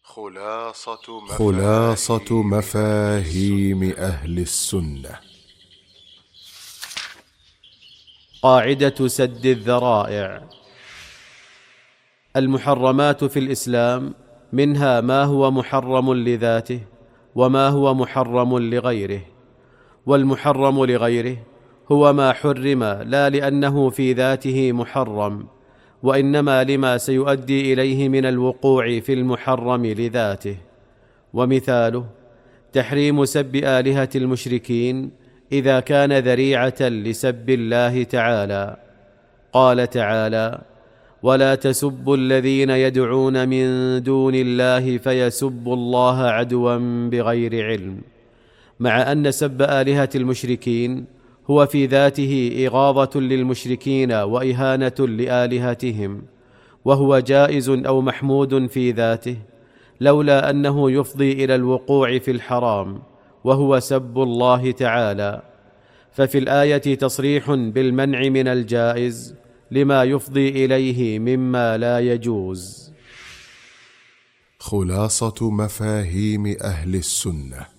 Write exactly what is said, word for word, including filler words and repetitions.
خلاصة مفاهيم, خلاصة مفاهيم أهل السنة. قاعدة سد الذرائع. المحرمات في الإسلام منها ما هو محرم لذاته وما هو محرم لغيره، والمحرم لغيره هو ما حرم لا لأنه في ذاته محرم، وإنما لما سيؤدي إليه من الوقوع في المحرم لذاته. ومثاله تحريم سب آلهة المشركين إذا كان ذريعة لسب الله تعالى. قال تعالى: ولا تسبوا الذين يدعون من دون الله فيسبوا الله عدوا بغير علم، مع أن سب آلهة المشركين هو في ذاته إغاظة للمشركين وإهانة لآلهتهم، وهو جائز أو محمود في ذاته، لولا أنه يفضي إلى الوقوع في الحرام وهو سب الله تعالى. ففي الآية تصريح بالمنع من الجائز لما يفضي إليه مما لا يجوز. خلاصة مفاهيم أهل السنة.